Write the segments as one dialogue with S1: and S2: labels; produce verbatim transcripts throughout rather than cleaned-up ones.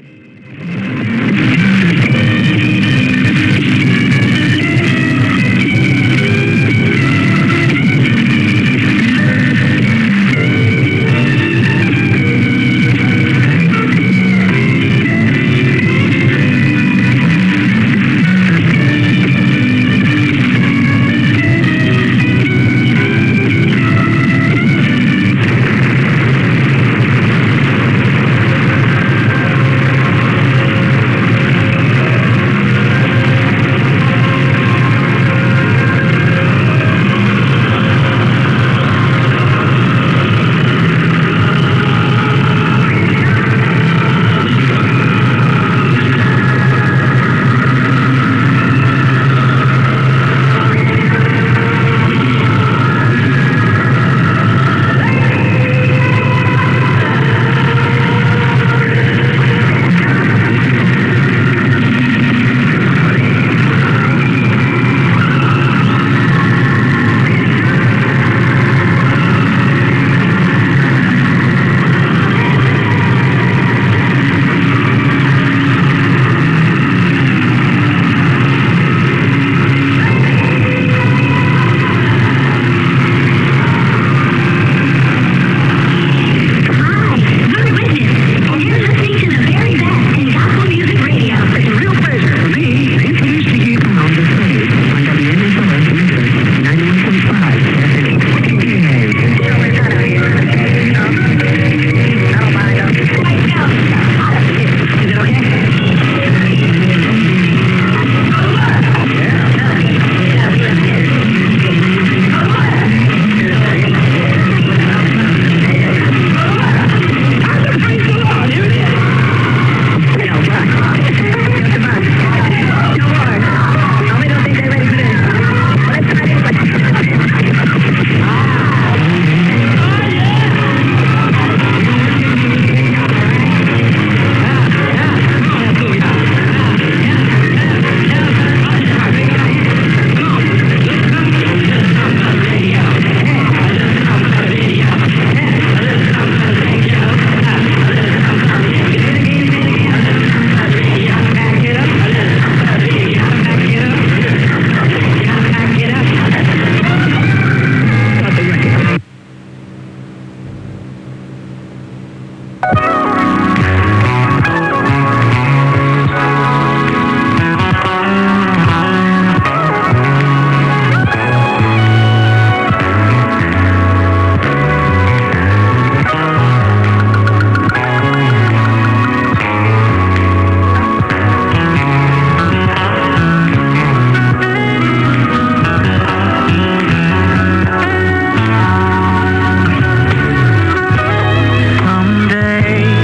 S1: Someday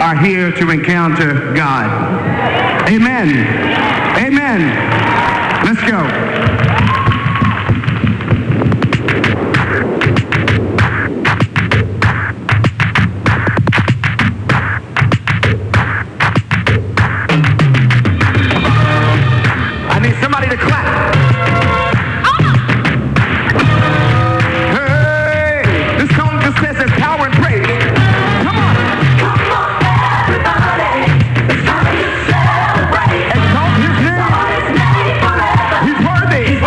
S1: are here to encounter God. Amen. Amen. Let's go. Somebody to clap. Hey, this song just says there's power and praise. Come on. Come on, everybody. It's time to celebrate. Exalt his name. He's worthy. He's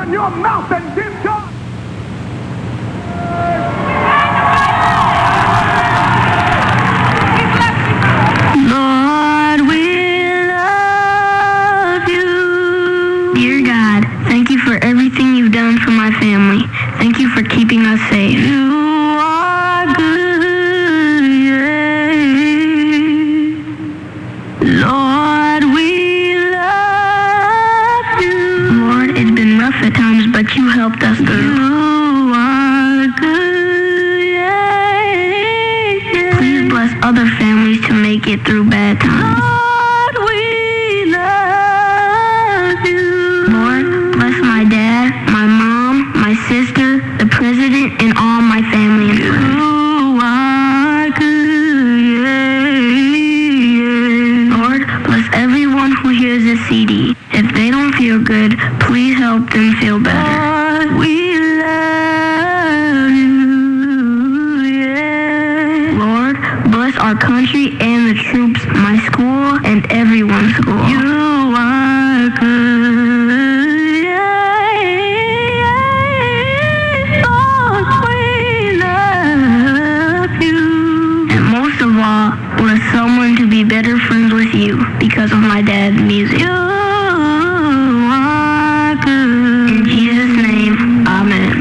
S1: open your mouth and give God.
S2: Lord, we love you. Dear God, thank you for everything you've done for my family. Thank you for keeping us safe. You are good, yeah. Lord, we love you. Lord, it's been rough at times, but you helped us through. You are good, yeah. Please bless other families to make it through bad times. Lord, we love you. Lord, bless my dad, my mom, my sister, the president, and all my family and friends. You are good, yeah. Lord, bless everyone who hears this C D. If they don't feel good, please help them feel better. Lord, we love you, yeah. Lord, bless our country and the troops, my school, and everyone's school. You are good, yeah. Lord, we love you. And most of all, bless someone to be better friends with you because of my dad's music. You are good. In Jesus' name, amen.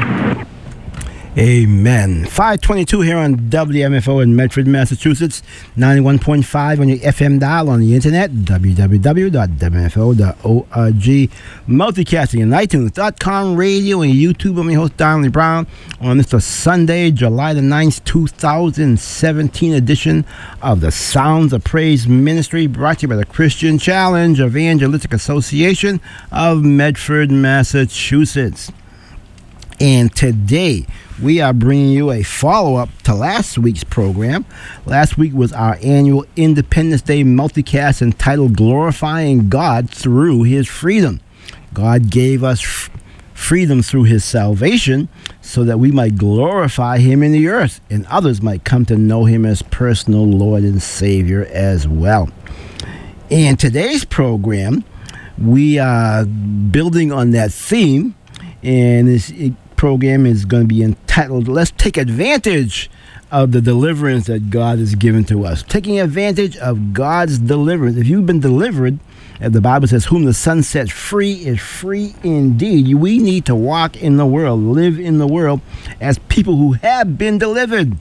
S3: Amen. five twenty-two here on W M F O in Medford, Massachusetts. ninety-one point five on your F M dial, on the internet, w w w dot w m f o dot org. Multicasting on iTunes dot com radio and YouTube. I'm your host, Donald Brown, on this Sunday, July the ninth, two thousand seventeen edition of the Sounds of Praise Ministry, brought to you by the Christian Challenge Evangelistic Association of Medford, Massachusetts. And today, we are bringing you a follow-up to last week's program. Last week was our annual Independence Day multicast entitled Glorifying God Through His Freedom. God gave us f- freedom through His salvation so that we might glorify Him in the earth and others might come to know Him as personal Lord and Savior as well. In today's program, we are building on that theme, and this program is going to be entitled, Let's Take Advantage of the Deliverance that God has given to us. Taking advantage of God's deliverance. If you've been delivered, as the Bible says, whom the Son sets free is free indeed. We need to walk in the world, live in the world as people who have been delivered.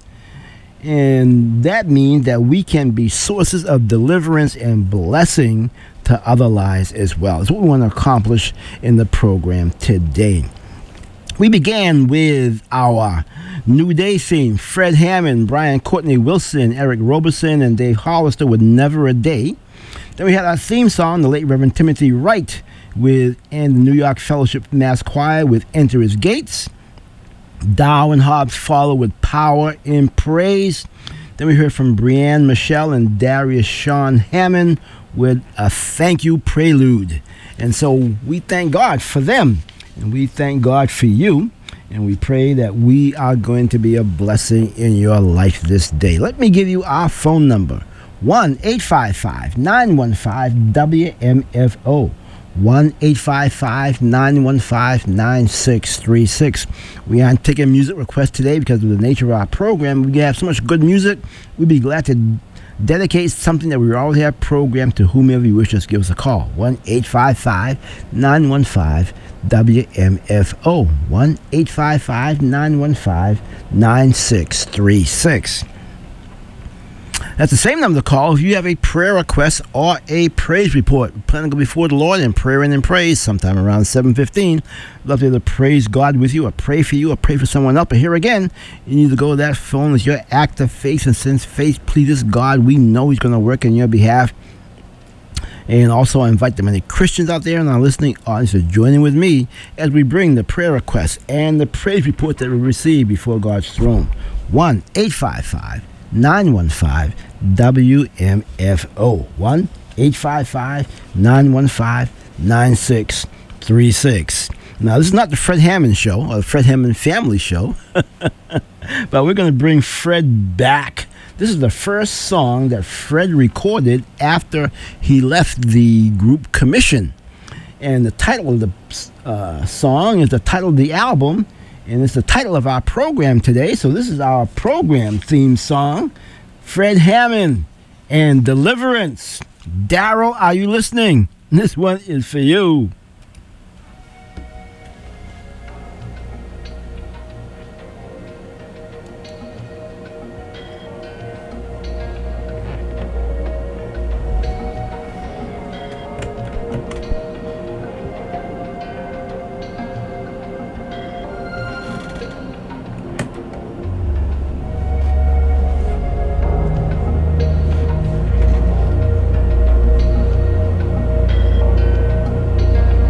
S3: And that means that we can be sources of deliverance and blessing to other lives as well. That's what we want to accomplish in the program today. We began with our New Day theme. Fred Hammond, Brian Courtney Wilson, Eric Roberson, and Dave Hollister with Never a Day. Then we had our theme song, the late Reverend Timothy Wright, with and the New York Fellowship Mass Choir with Enter His Gates. Dow and Hobbs followed with Power in Praise. Then we heard from Brianne Michelle and Darius Sean Hammond with a Thank You Prelude. And so we thank God for them. And we thank God for you, and we pray that we are going to be a blessing in your life this day. Let me give you our phone number, one eight five five, nine one five, W M F O, one eight five five, nine one five, nine six three six. We aren't taking music requests today because of the nature of our program. We have so much good music, we'd be glad to dedicate something that we already have programmed to whomever you wish. Just give us a call, one eight five five, nine one five, W M F O, one eight five five, nine one five, nine six three six. That's the same number to call if you have a prayer request or a praise report. We plan to go before the Lord in prayer and in praise sometime around seven fifteen. Love to be able to praise God with you, or pray for you, or pray for someone else. But here again, you need to go to that phone with your act of faith, and since faith pleases God, we know He's going to work on your behalf. And also, I invite the many Christians out there in our listening audience to join in with me as we bring the prayer requests and the praise report that we receive before God's throne. one eight five five, nine one five, W M F O. one eight five five, nine one five, nine six three six. Now, this is not the Fred Hammond Show, or the Fred Hammond Family Show, but we're going to bring Fred back. This is the first song that Fred recorded after he left the group Commission. And the title of the uh, song is the title of the album, and it's the title of our program today. So this is our program theme song, Fred Hammond and Deliverance. Daryl, are you listening? This one is for you.
S1: Thank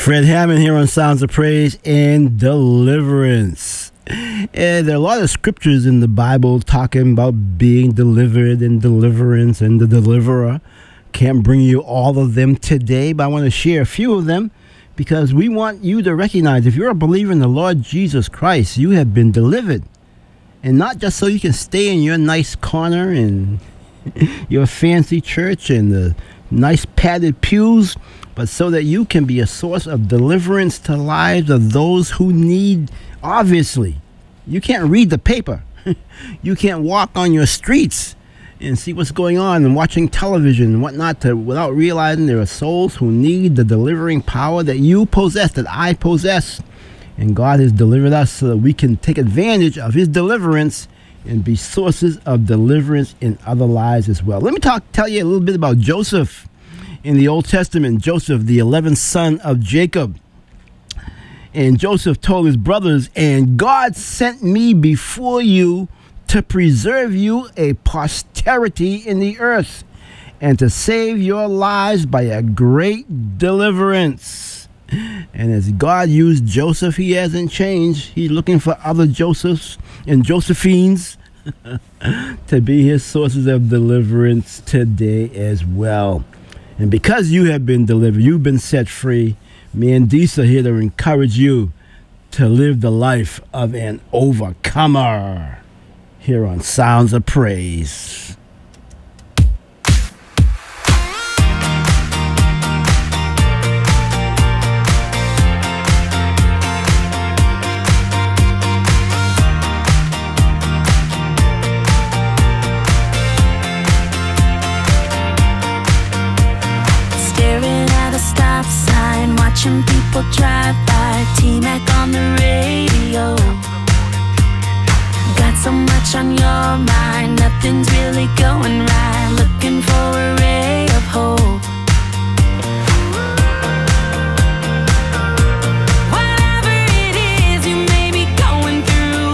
S3: Fred Hammond here on Sounds of Praise and Deliverance. And there are a lot of scriptures in the Bible talking about being delivered and deliverance and the deliverer. Can't bring you all of them today, but I want to share a few of them because we want you to recognize if you're a believer in the Lord Jesus Christ, you have been delivered. And not just so you can stay in your nice corner and your fancy church and the nice padded pews, but so that you can be a source of deliverance to lives of those who need. Obviously, you can't read the paper. You can't walk on your streets and see what's going on and watching television and whatnot to, without realizing there are souls who need the delivering power that you possess, that I possess. And God has delivered us so that we can take advantage of his deliverance and be sources of deliverance in other lives as well. Let me talk, tell you a little bit about Joseph in the Old Testament. Joseph, the eleventh son of Jacob. And Joseph told his brothers, "And God sent me before you to preserve you a posterity in the earth and to save your lives by a great deliverance." And as God used Joseph, he hasn't changed. He's looking for other Josephs and Josephines to be his sources of deliverance today as well. And because you have been delivered, you've been set free, me and Disa here to encourage you to live the life of an overcomer here on Sounds of Praise.
S4: Watching people drive by, T-Mac on the radio. Got so much on your mind, nothing's really going right. Looking for a ray of hope. Whatever it is you may be going through,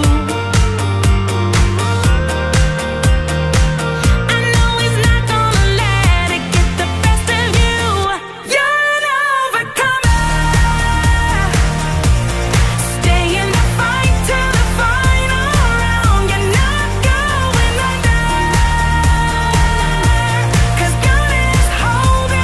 S4: I know he's not gonna let it get the best of you. You're an overcomer. Hold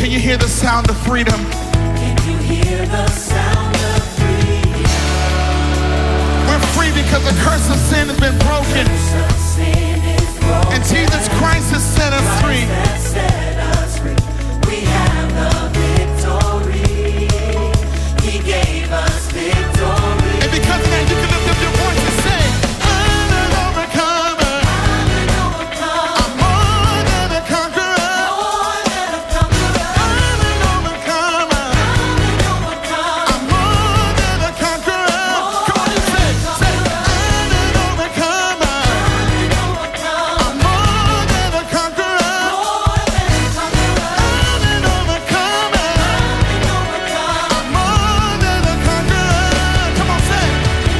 S1: Can you hear the sound of freedom?
S5: Can you hear the sound of freedom?
S1: We're free because the curse of sin has been broken.
S5: Curse of sin is broken.
S1: And Jesus Christ has set us free.
S5: Christ has set us free. We have the victory. He gave us victory.
S1: And because of that, you can lift up your voice and say, I'm an overcomer.
S5: I'm an overcomer.
S1: I'm more than a conqueror.
S5: More than a conqueror.
S1: I'm an overcomer.
S5: I'm an overcomer.
S1: I'm more than a conqueror. Come on, you say, say, I'm an overcomer.
S5: I'm an overcomer.
S1: I'm more than a conqueror.
S5: More than a conqueror.
S1: I'm an overcomer.
S5: I'm an overcomer.
S1: I'm more than a conqueror. Come on, say.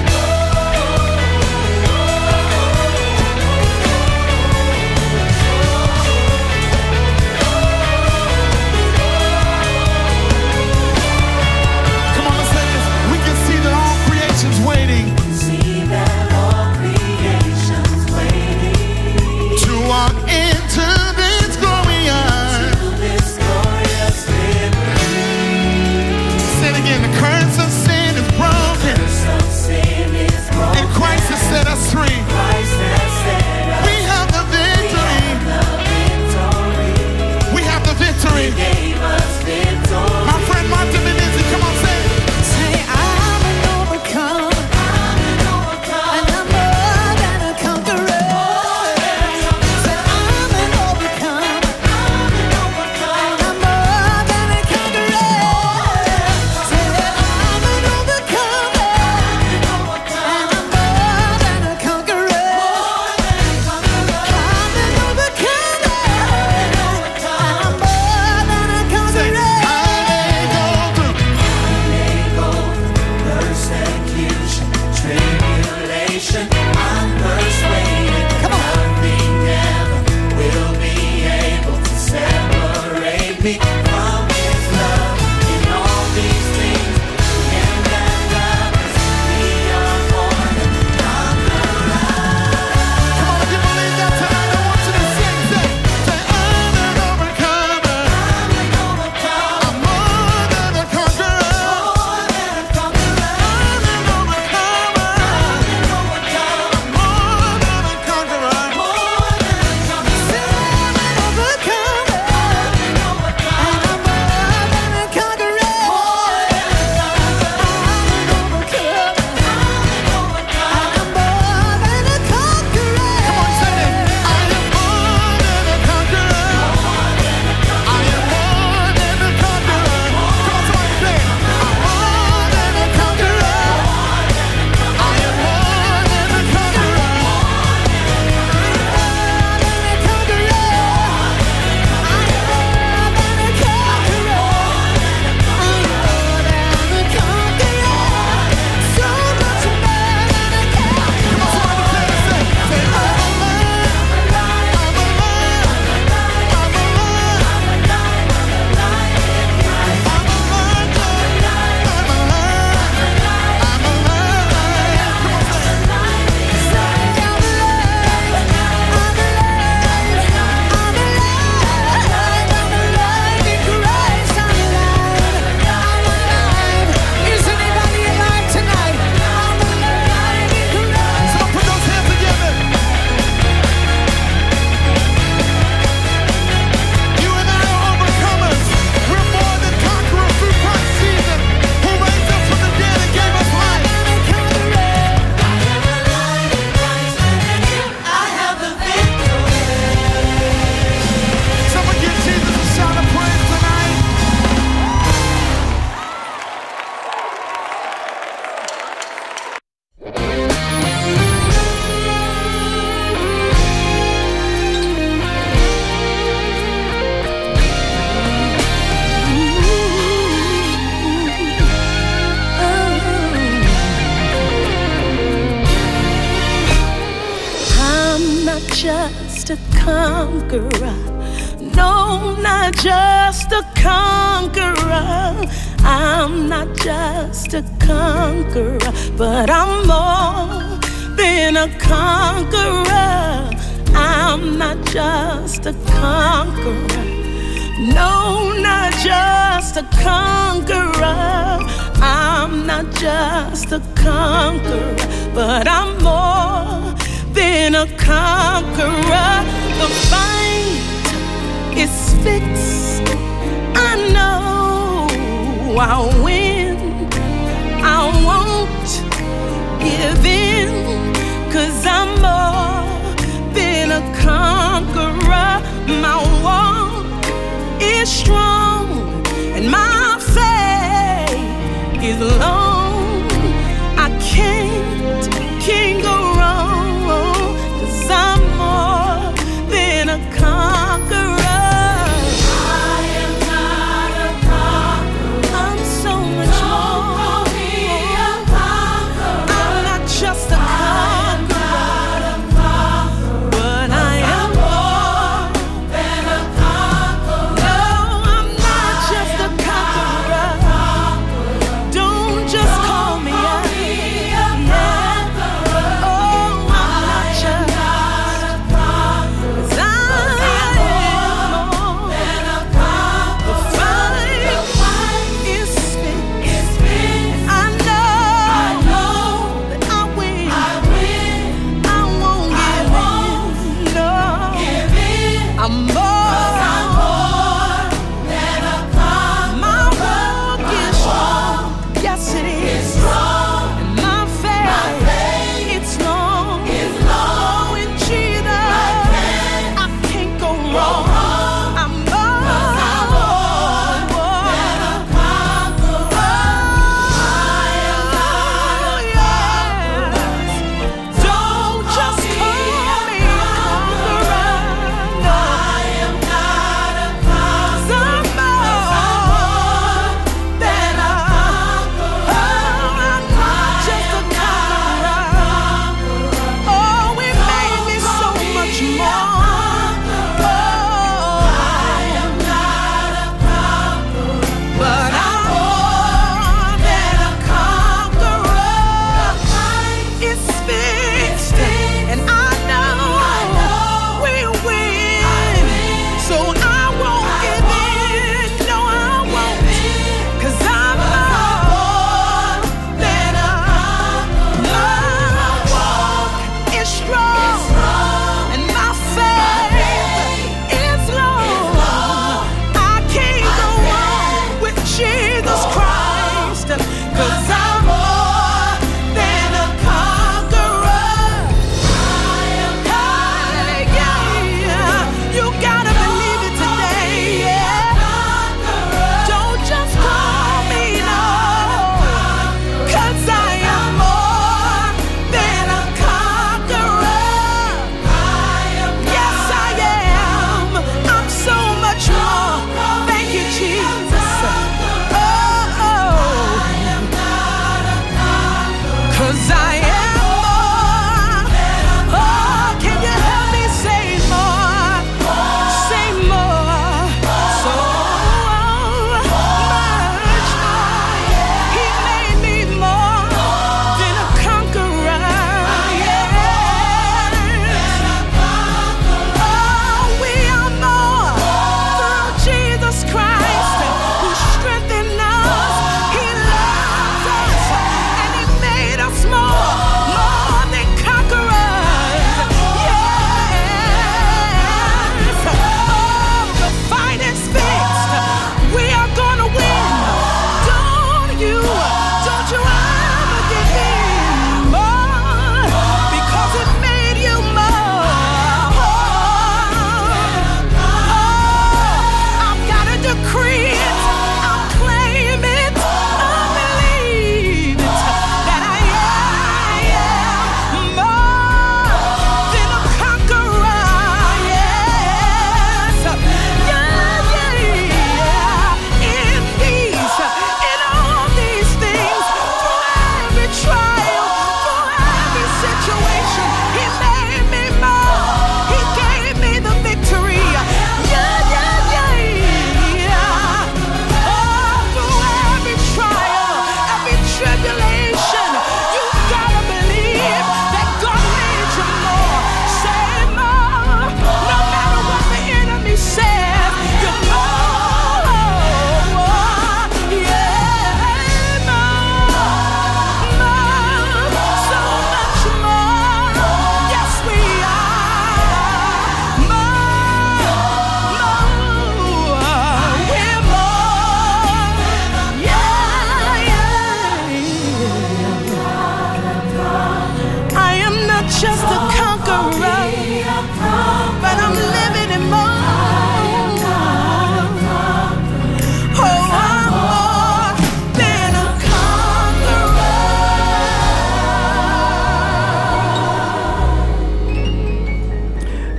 S1: Come on, let's say this. We can see that all creation's waiting
S5: See that all creation's waiting
S1: to walk into this glorious.
S5: to this glorious liberty.
S1: Say it again. The curse of sin is broken,
S5: Curse of sin is broken.
S1: and Christ has set us free.
S5: Christ has set us
S1: We have the victory.
S5: the victory.
S1: We have the victory.
S5: Gave us victory.
S1: My friend Martin Menezes, come on, say it.
S5: Say I'm an overcomer. I'm an overcomer. And I'm more than a conqueror. Say I'm an overcomer. I'm an overcomer. And I'm more than a conqueror. Say I'm an overcomer. I'm an overcomer. And I'm more than a conqueror. More than a conqueror. I'm an overcomer. And I'm more than a
S1: Say,
S5: conqueror.
S1: I may go through.
S5: May go through persecution, tribulation. I'm persuaded nothing ever will be able to separate me from His love. In all these things, Him that loves us, we are more than conquerors.
S1: Come on, if you believe that tonight, I want you to sing, say, say, I'm an overcomer.
S5: I'm an overcomer.
S1: I'm more than a conqueror.
S5: More than a conqueror.
S1: I'm an overcomer.
S5: I'm an overcomer.
S1: I'm more than a conqueror.
S5: More than a conqueror. Say I'm an overcomer. I'm an overcomer. And I'm more than a conqueror. More than a conqueror. I'm an overcomer. I'm an overcomer. And I'm more than a conqueror.
S1: Come on, say it. I am more than a conqueror. I am more than a conqueror. Come on, somebody say it. I'm more than a conqueror. I am more than a conqueror. Come on, somebody say it. Say, say, I'm alive. I'm alive. I'm alive. I'm alive, Lord. I'm alive. I'm alive. Come on, say it. Someone put those hands together. You and I are overcomers. We're more than conquerors through Christ Jesus, who raised us from the dead and gave us life. Someone give Jesus a shout of praise tonight.
S5: I'm not just a conqueror. No, not just a conqueror. I'm not just a conqueror, but I'm more than a conqueror. I'm not just a conqueror,
S6: No, not just a conqueror. I'm not just a conqueror, but I'm more than a conqueror. The fight is fixed. I know I'll win. I won't give in, 'cause I'm more than a conqueror. My walk is strong and my faith is long. I can't, can't go wrong, 'cause I'm more than a conqueror. I am not a conqueror. I'm so much more. I'm not just a conqueror.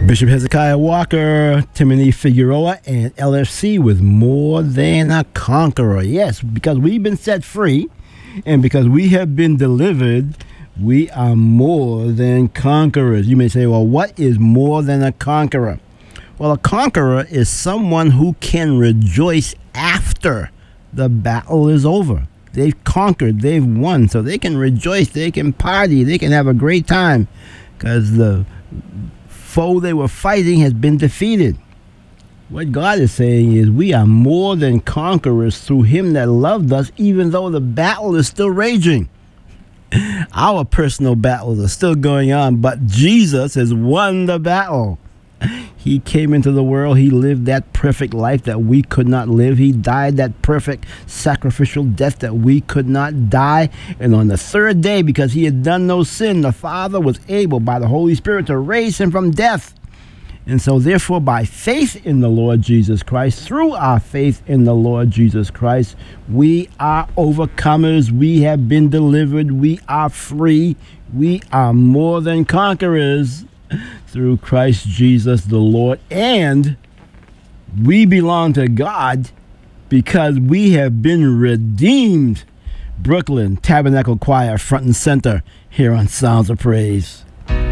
S3: Bishop Hezekiah Walker, Timothy Figueroa, and L F C with More Than a Conqueror. Yes, because we've been set free and because we have been delivered, we are more than conquerors. You may say, well, what is more than a conqueror? Well, a conqueror is someone who can rejoice after the battle is over. They've conquered, they've won, so they can rejoice, they can party, they can have a great time because the foe they were fighting has been defeated. What God is saying is we are more than conquerors through him that loved us, even though the battle is still raging. Our personal battles are still going on, but Jesus has won the battle. He came into the world. He lived that perfect life that we could not live. He died that perfect sacrificial death that we could not die. And on the third day, because he had done no sin, the Father was able by the Holy Spirit to raise him from death. And so therefore, by faith in the Lord Jesus Christ, through our faith in the Lord Jesus Christ, we are overcomers. We have been delivered. We are free. We are more than conquerors through Christ Jesus the Lord. And we belong to God because we have been redeemed. Brooklyn Tabernacle Choir, front and center here on Sounds of Praise.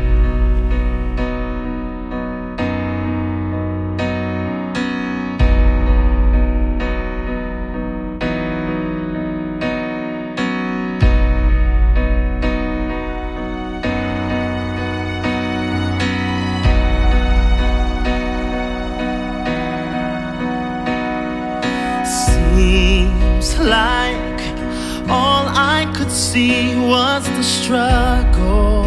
S7: Like all I could see was the struggle,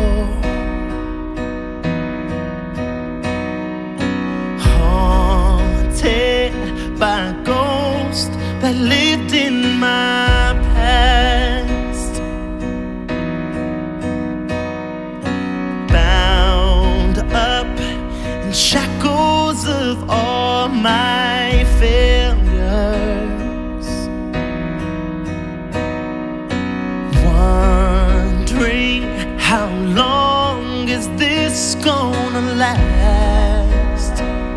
S7: haunted by a ghost that lived in my past, bound up in shackles of all my failures. How long is this gonna last?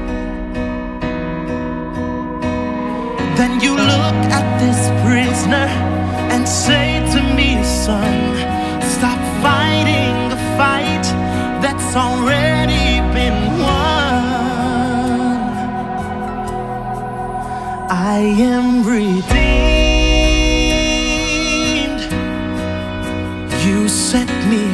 S7: Then you look at this prisoner and say to me, son, stop fighting the fight that's already been won. I am redeemed. You set me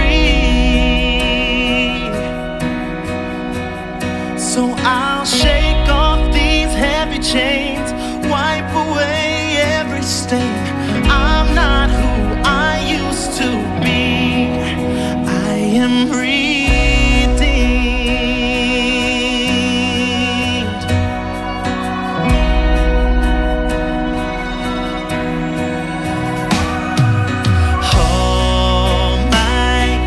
S7: free, so I'll shake off these heavy chains, wipe away every stain. I'm not who I used to be. I am redeemed. All my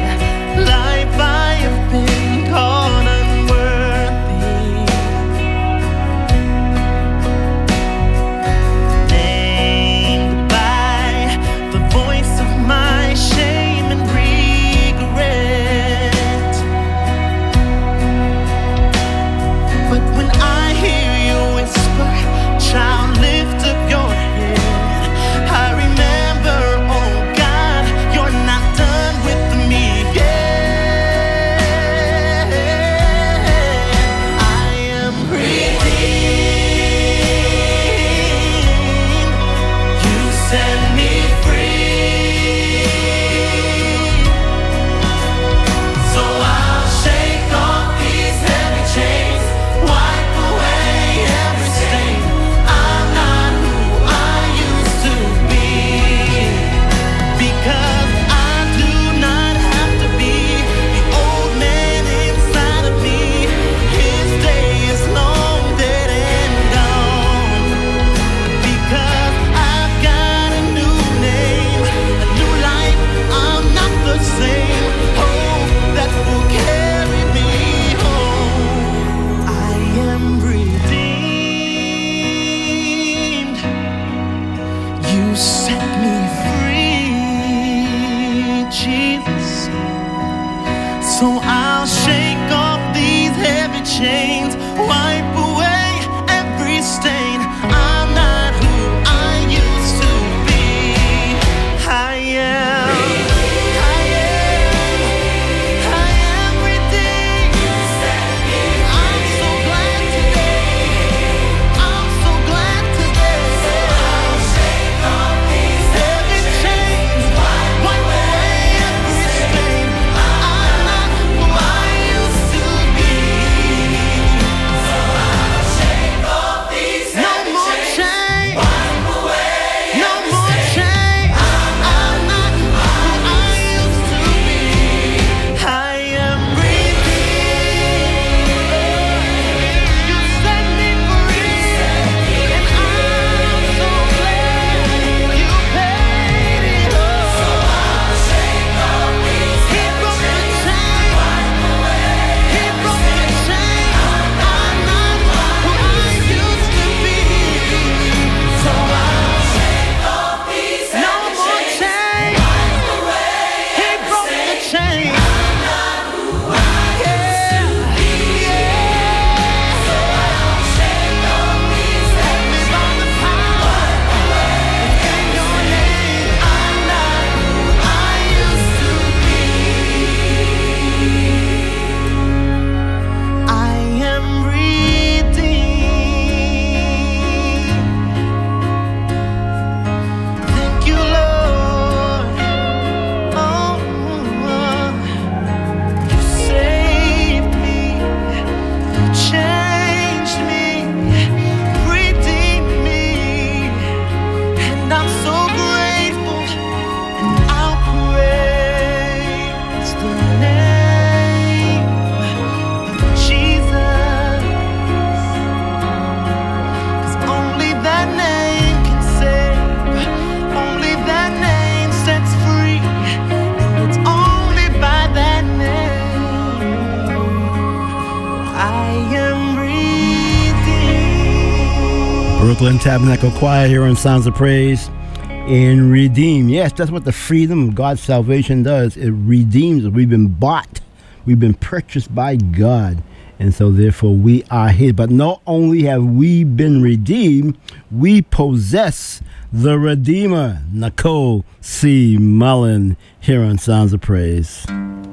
S3: Brooklyn Tabernacle Choir here on Sounds of Praise. And redeem. Yes, that's what the freedom of God's salvation does. It redeems us. We've been bought. We've been purchased by God. And so therefore we are his. But not only have we been redeemed, we possess the Redeemer. Nicole C. Mullen here on Sounds of Praise.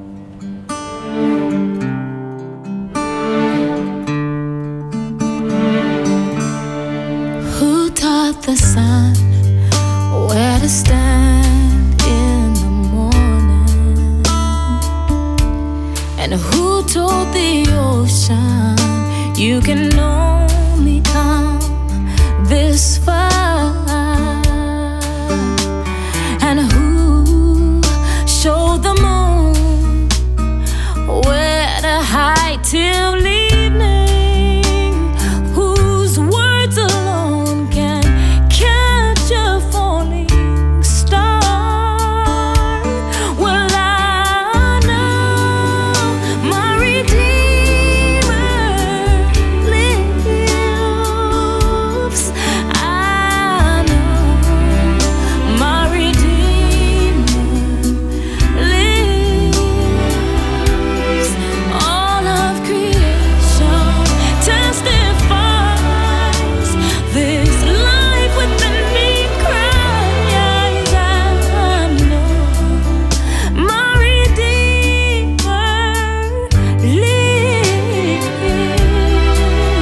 S4: Who taught the sun where to stand in the morning? And who told the ocean you can only come this far? And who showed the moon where to hide till evening? Whose words alone can catch a falling star? Well, I know my Redeemer lives. I know my Redeemer lives. All of creation testifies this life within me cries. I know my Redeemer lives.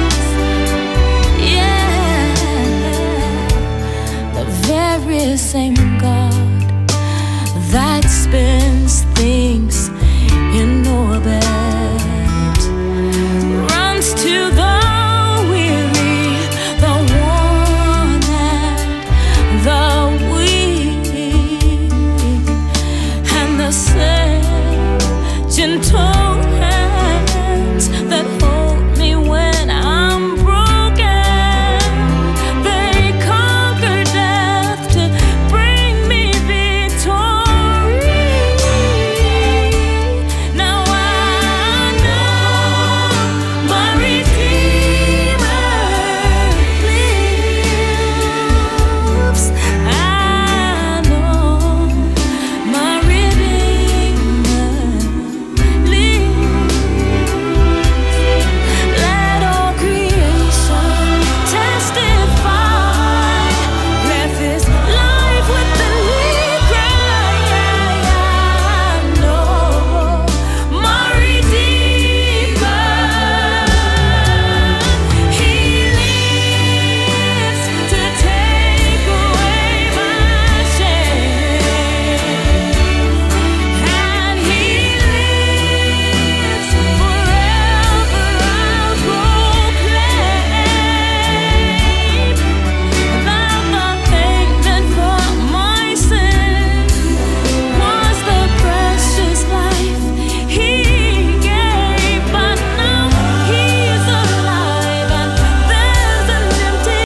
S4: Yeah, the very same